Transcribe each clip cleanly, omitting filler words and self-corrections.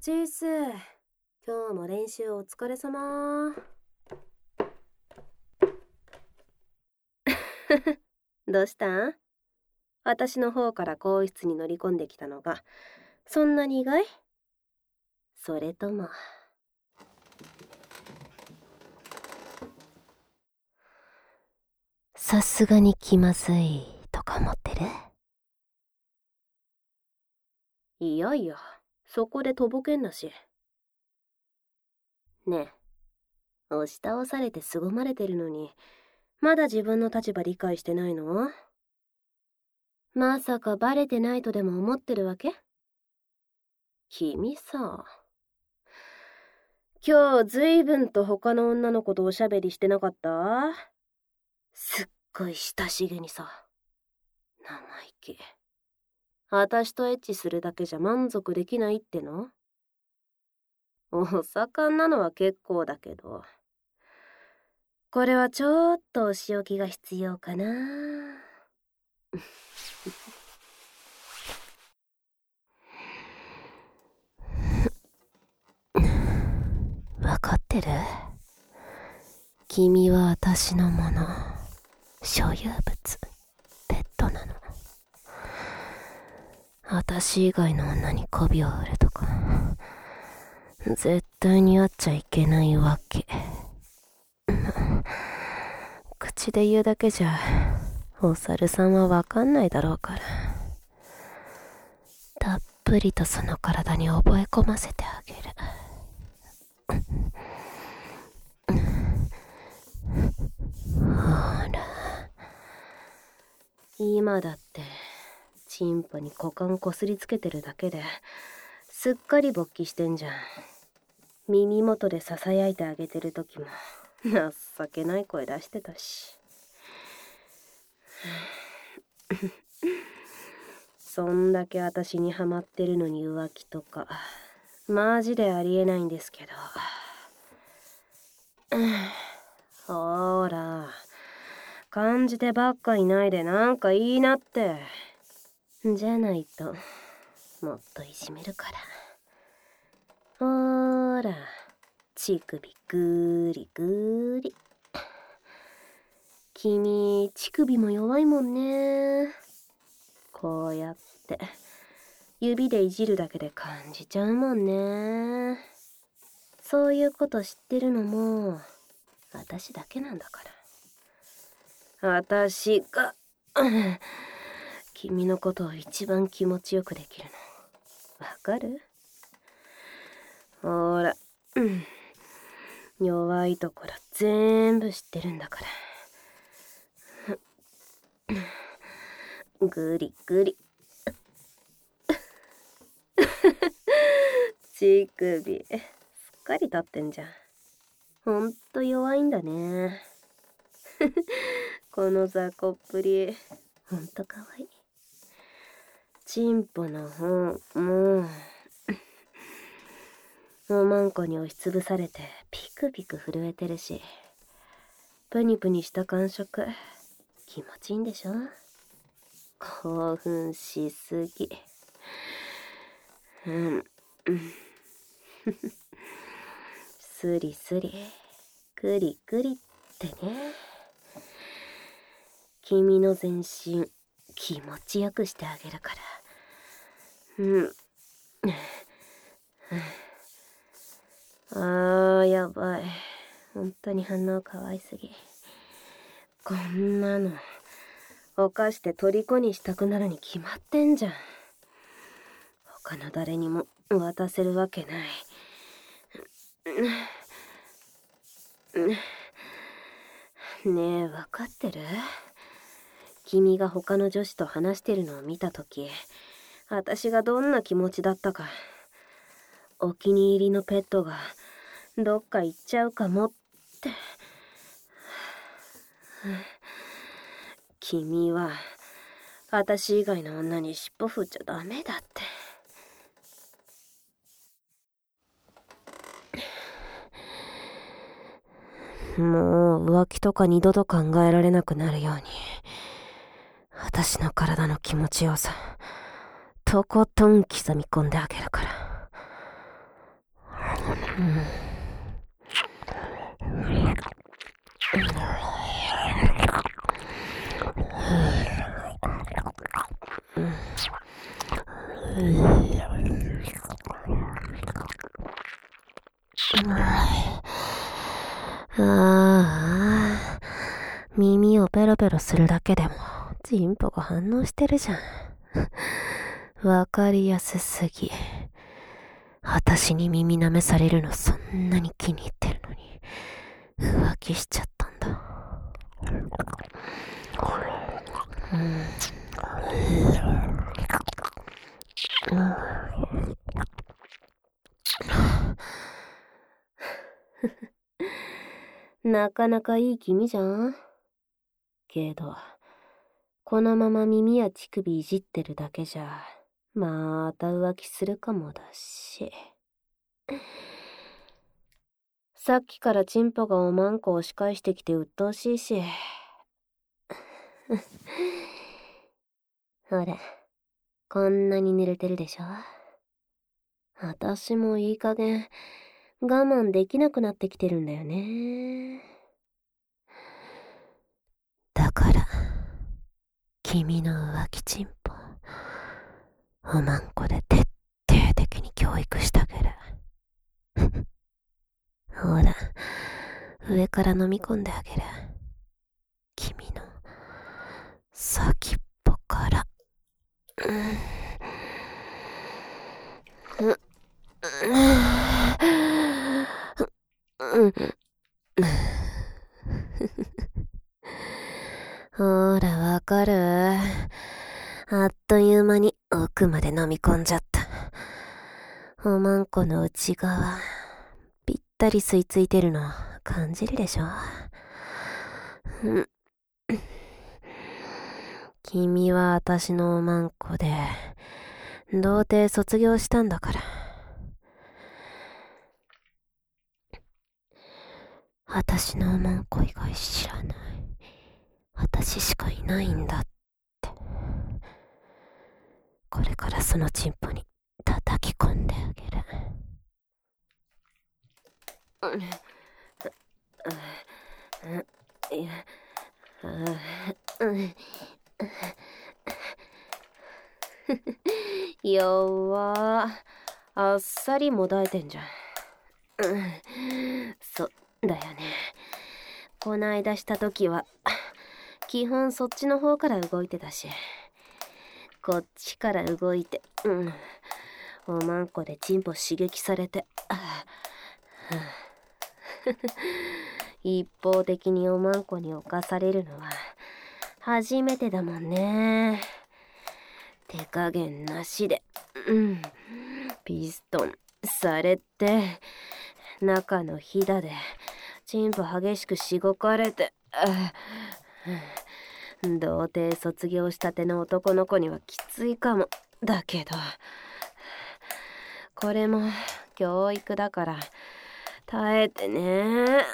チース、今日も練習お疲れ様。どうしたん？私の方から更衣室に乗り込んできたのがそんなに意外？それともさすがに気まずいとか思ってる？いやいや、そこでとぼけんなし。ねえ、押し倒されて凄まれてるのにまだ自分の立場理解してないの？まさかバレてないとでも思ってるわけ？君さ、今日ずいぶんと他の女の子とおしゃべりしてなかった？すっごい親しげにさ。生意気。私とエッチするだけじゃ満足できないっての？お盛んなのは結構だけど、これはちょっとお仕置きが必要かな。わかってる？君は私のもの、所有物、ペットなの。私以外の女に媚びを売るとか絶対にあっちゃいけないわけ。口で言うだけじゃお猿さんはわかんないだろうから、たっぷりとその体に覚え込ませてあげる。ほら、今だってチンポに股間こすりつけてるだけですっかり勃起してんじゃん。耳元でささやいてあげてる時も情けない声出してたし。そんだけ私にハマってるのに浮気とかマジでありえないんですけど。ほら、感じてばっかいないでなんかいいなって。じゃないともっといじめるから。ほら、乳首ぐーりぐーり。君、乳首も弱いもんね。こうやって指でいじるだけで感じちゃうもんね。そういうこと知ってるのも私だけなんだから。私が君のことを一番気持ちよくできるのわかる？ほら、弱いところ全部知ってるんだから。ぐりぐり。乳首すっかり立ってんじゃん。ほんと弱いんだね。この雑魚っぷりほんとかわいい。チンポの方もおまんこに押しつぶされてピクピク震えてるし、プニプニした感触気持ちいいんでしょ？興奮しすぎ。スリスリクリクリってね。君の全身気持ちよくしてあげるから。やばい。本当に反応かわいすぎ。こんなの犯して虜にしたくなるに決まってんじゃん。他の誰にも渡せるわけない。ねえ、わかってる？君が他の女子と話してるのを見たとき、私がどんな気持ちだったか。お気に入りのペットがどっか行っちゃうかもって。君は私以外の女に尻尾振っちゃダメだって。もう浮気とか二度と考えられなくなるように、私の体の気持ちよさとことん刻み込んであげるから。 耳をペロペロするだけでもチンポが反応してるじゃん。わかりやすすぎ。私に耳舐めされるのそんなに気に入ってるのに浮気しちゃったんだ。なかなかいい気味じゃん。けどこのまま耳や乳首いじってるだけじゃまた浮気するかもだし。さっきからチンポがおまんこ押し返してきて鬱陶しいし。ほら、こんなに濡れてるでしょ。私もいい加減我慢できなくなってきてるんだよね。だから君の浮気チンポおまんこで徹底的に教育してあげる。ほら、上から飲み込んであげる。君の先っぽから。ほら、わかる？あっという間に奥まで飲み込んじゃった。おまんこの内側、ぴったり吸い付いてるの感じるでしょ？君は私のおまんこで童貞卒業したんだから。私のおまんこ以外知らない私しかいないんだって。これからそのチンポに叩き込んであげる。弱あっさりもだえてんじゃん。そうだよね。こないだした時は基本そっちの方から動いてたし、こっちから動いて、おまんこでチンポ刺激されて、一方的におまんこに侵されるのは初めてだもんね。手加減なしで、ピストンされて、中のひだでチンポ激しくしごかれて、童貞卒業したての男の子にはきついかもだけど、これも教育だから耐えてね。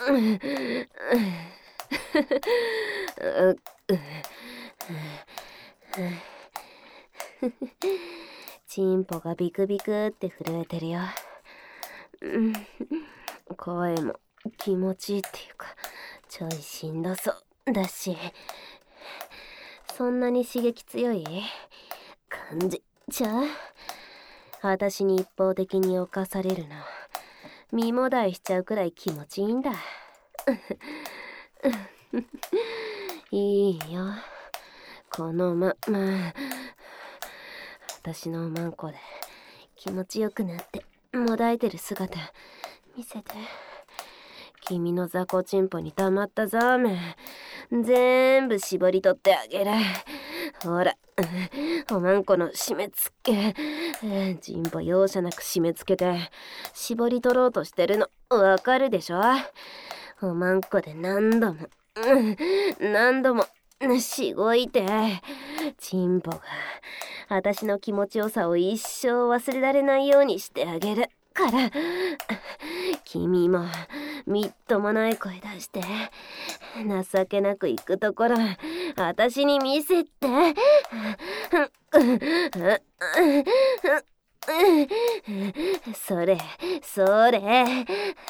チンポがビクビクって震えてるよ。声も気持ちいいっていうかちょいしんどそうだし、そんなに刺激強い感じちゃう？私に一方的に侵されるの身もだえしちゃうくらい気持ちいいんだ。いいよ、このまま私のおまんこで気持ちよくなってもだえてる姿見せて。君の雑魚チンポに溜まったザーメン全部絞り取ってあげる。ほら、おまんこの締め付け、チンポ容赦なく締め付けて絞り取ろうとしてるのわかるでしょ？おまんこで何度もしごいて、チンポが私の気持ちよさを一生忘れられないようにしてあげるから、君もみっともない声出して情けなく行くところ私に見せて。 それそれ。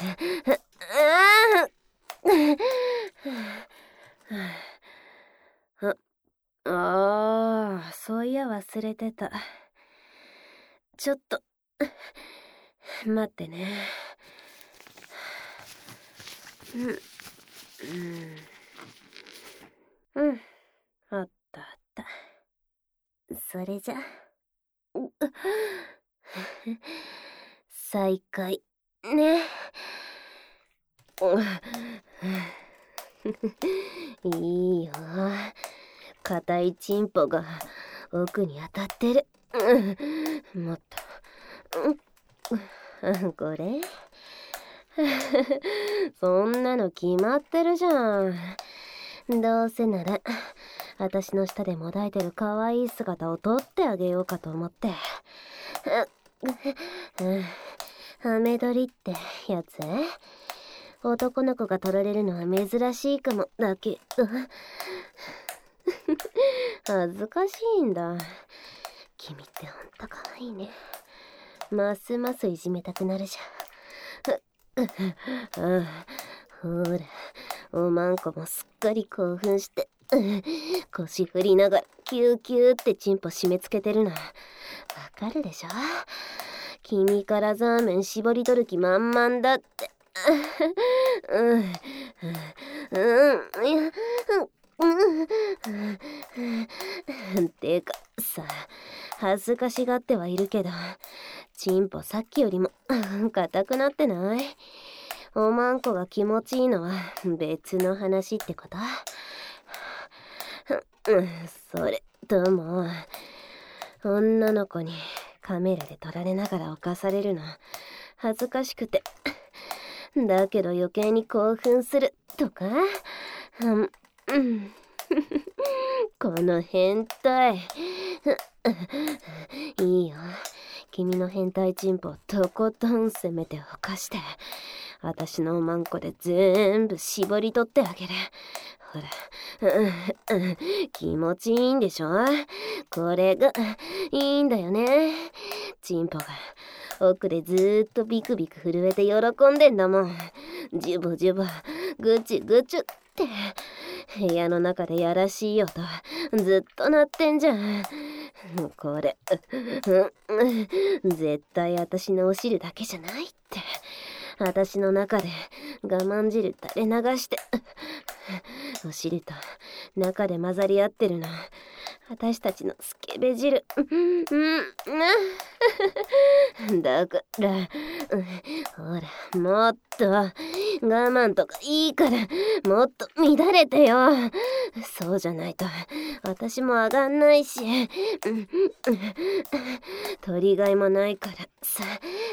そういや忘れてた。ちょっと待ってね。あったあった。それじゃ再開ね。いいよ。硬いチンポが奥に当たってる。もっと。これそんなの決まってるじゃん。どうせなら私の下でもだいてる可愛い姿を撮ってあげようかと思って。ハメ撮りってやつ？男の子が撮られるのは珍しいかもだけど恥ずかしいんだ。君ってほんと可愛いね。ますますいじめたくなるじゃん。ほら、おまんこもすっかり興奮して腰振りながらキューキューってチンポ締め付けてるのわかるでしょ。君からザーメン絞り取る気満々だって。てかさ、恥ずかしがってはいるけど、チンポさっきよりも硬くなってない？おまんこが気持ちいいのは別の話ってこと？それとも女の子にカメラで撮られながら犯されるの恥ずかしくてだけど余計に興奮するとか？この変態いいよ。君の変態チンポをとことん攻めて犯して私のおまんこで全部絞り取ってあげる。ほら、気持ちいいんでしょ？これがいいんだよね。チンポが奥でずーっとビクビク震えて喜んでんだもん。ジュボジュボグチュグチュって部屋の中でやらしい音ずっと鳴ってんじゃん。これ絶対私のお汁だけじゃないって。私の中で我慢汁垂れ流してお汁と中で混ざり合ってるの私たちのスケベ汁だからほらもっと我慢とかいいからもっと乱れてよ。そうじゃないと私も上がんないし取りがいもないからさ。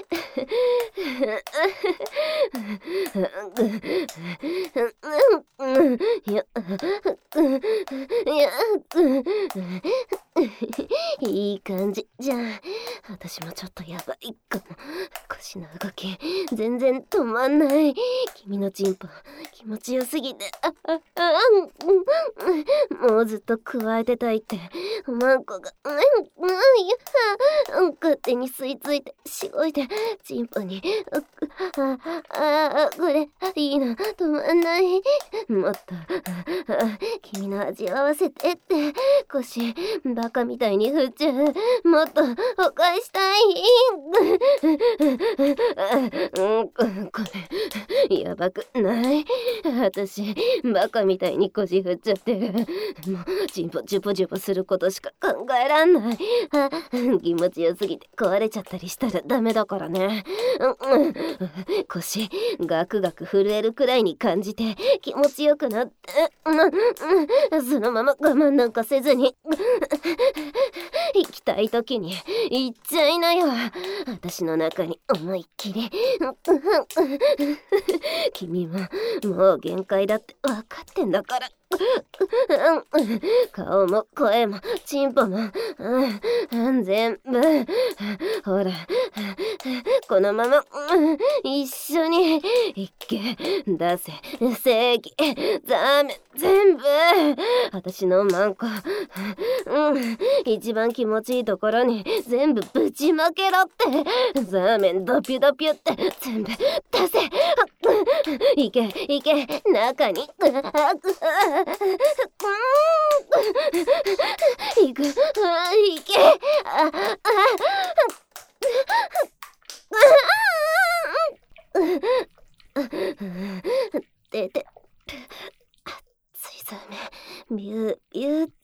いい感じじゃん。私もちょっとやばいかも。腰の動き全然止まんない。君のチンポ気持ちよすぎてもうずっと加えてたいっておまんこが勝手に吸い付いてしごいてチンポにこれいいの止まんない。もっと君の味を合わせてって腰バカみたいに振っちゃう。もっとお返したいこれやばくない？私バカみたいに腰振っちゃってる。もうチンポジュポジュポすることしか考えらんない。気持ちよすぎて壊れちゃったりしたらダメだからね。腰ガクガク震えるくらいに感じて気持ちよくなってそのまま我慢なんかせずに行きたい時に行っちゃいなよ。私の中に思いっきり君ももう限界だって分かってんだから顔も声もチンポも、全部。ほら、このまま、一緒に、いけ、出せ、正義、ダメ、全部。私のマンコ、一番気持ちいいところに全部ぶちまけろって。ザーメンドピュドピュって全部出せ。いけ、いけ、中に。いく、いけ。出て、熱いザーメン、ビュービューって。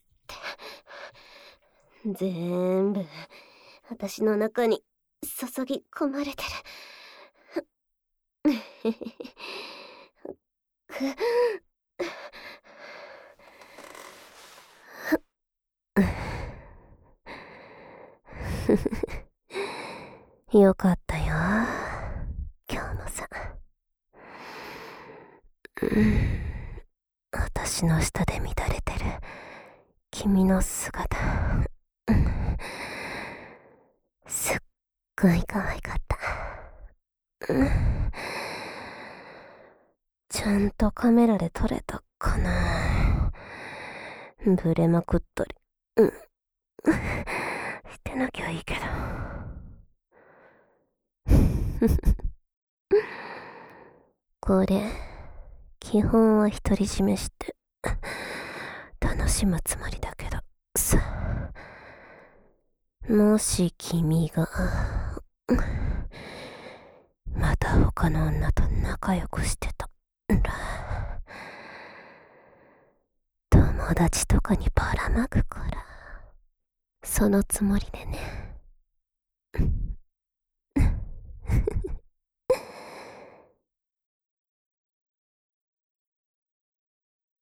全部、私の中に注ぎ込まれてる。よかったよ、今日のさ。私の下で乱れてる君の姿、すっごい可愛かった。ちゃんとカメラで撮れたかな。ブレまくったりしてなきゃいいけど。これ基本は独り占めして楽しむつもりだけどさ。もし君がまた他の女と仲良くしてたら、友達とかにばらまくから、そのつもりでね。